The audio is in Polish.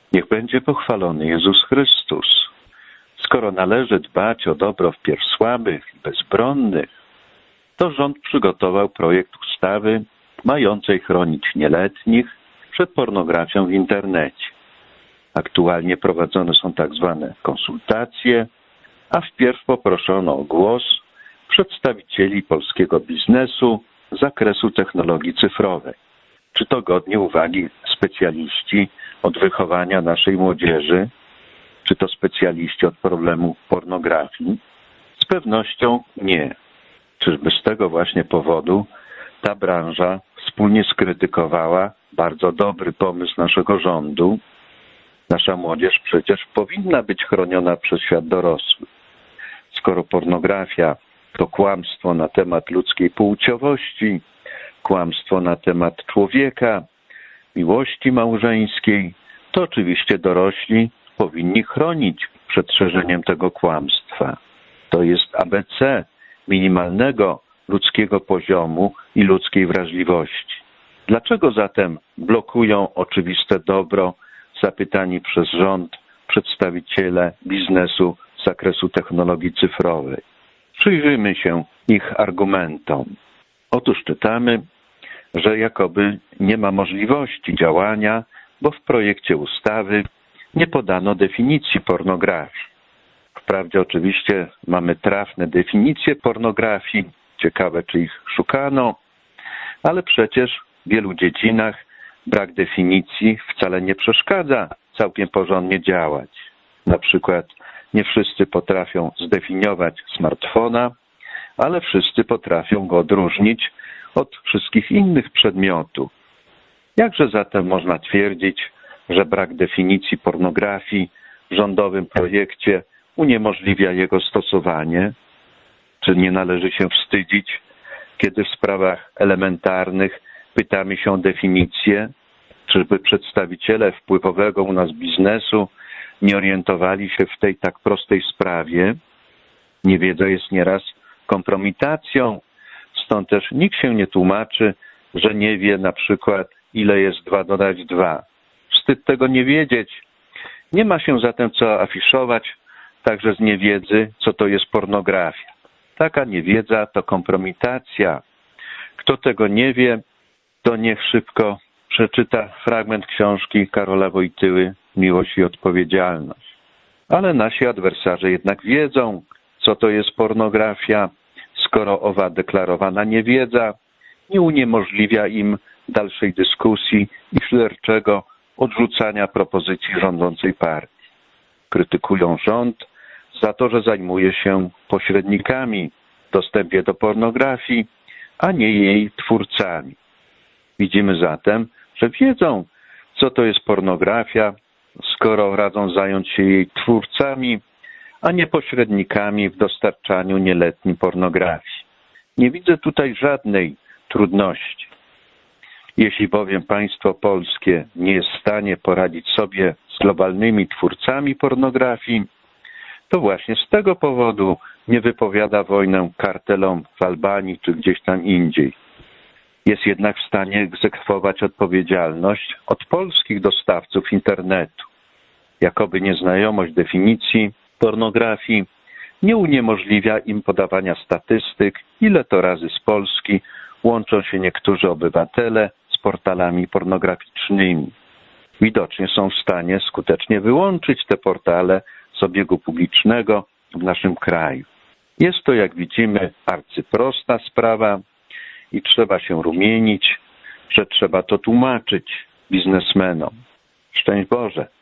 Niech będzie pochwalony Jezus Chrystus. Skoro należy dbać o dobro wpierw słabych i bezbronnych, to rząd przygotował projekt ustawy mającej chronić nieletnich przed pornografią w internecie. Aktualnie prowadzone są tak zwane konsultacje, a wpierw poproszono o głos przedstawicieli polskiego biznesu z zakresu technologii cyfrowej. Czy to godnie uwagi specjaliści od wychowania naszej młodzieży? Czy to specjaliści od problemu pornografii? Z pewnością nie. Czyżby z tego właśnie powodu ta branża wspólnie skrytykowała bardzo dobry pomysł naszego rządu? Nasza młodzież przecież powinna być chroniona przez świat dorosły. Skoro pornografia to kłamstwo na temat ludzkiej płciowości, kłamstwo na temat człowieka, miłości małżeńskiej, to oczywiście dorośli powinni chronić przed szerzeniem tego kłamstwa. To jest ABC minimalnego ludzkiego poziomu i ludzkiej wrażliwości. Dlaczego zatem blokują oczywiste dobro zapytani przez rząd przedstawiciele biznesu z zakresu technologii cyfrowej? Przyjrzyjmy się ich argumentom. Otóż czytamy, że jakoby nie ma możliwości działania, bo w projekcie ustawy nie podano definicji pornografii. Wprawdzie oczywiście mamy trafne definicje pornografii, ciekawe czy ich szukano, ale przecież w wielu dziedzinach brak definicji wcale nie przeszkadza całkiem porządnie działać. Na przykład nie wszyscy potrafią zdefiniować smartfona, ale wszyscy potrafią go odróżnić od wszystkich innych przedmiotów. Jakże zatem można twierdzić, że brak definicji pornografii w rządowym projekcie uniemożliwia jego stosowanie? Czy nie należy się wstydzić, kiedy w sprawach elementarnych pytamy się o definicję? Czyżby przedstawiciele wpływowego u nas biznesu nie orientowali się w tej tak prostej sprawie? Niewiedza jest nieraz kompromitacją, stąd też nikt się nie tłumaczy, że nie wie na przykład, ile jest 2 dodać 2. Wstyd tego nie wiedzieć. Nie ma się zatem co afiszować także z niewiedzy, co to jest pornografia. Taka niewiedza to kompromitacja. Kto tego nie wie, to niech szybko przeczyta fragment książki Karola Wojtyły Miłość i odpowiedzialność. Ale nasi adwersarze jednak wiedzą, co to jest pornografia, skoro owa deklarowana niewiedza nie uniemożliwia im dalszej dyskusji i szyderczego odrzucania propozycji rządzącej partii. Krytykują rząd za to, że zajmuje się pośrednikami w dostępie do pornografii, a nie jej twórcami. Widzimy zatem, że wiedzą, co to jest pornografia, skoro radzą zająć się jej twórcami, a nie pośrednikami w dostarczaniu nieletnim pornografii. Nie widzę tutaj żadnej trudności. Jeśli bowiem państwo polskie nie jest w stanie poradzić sobie z globalnymi twórcami pornografii, to właśnie z tego powodu nie wypowiada wojnę kartelom w Albanii czy gdzieś tam indziej. Jest jednak w stanie egzekwować odpowiedzialność od polskich dostawców internetu. Jakoby nieznajomość definicji pornografii nie uniemożliwia im podawania statystyk, ile to razy z Polski łączą się niektórzy obywatele z portalami pornograficznymi. Widocznie są w stanie skutecznie wyłączyć te portale z obiegu publicznego w naszym kraju. Jest to, jak widzimy, arcyprosta sprawa i trzeba się rumienić, że trzeba to tłumaczyć biznesmenom. Szczęść Boże!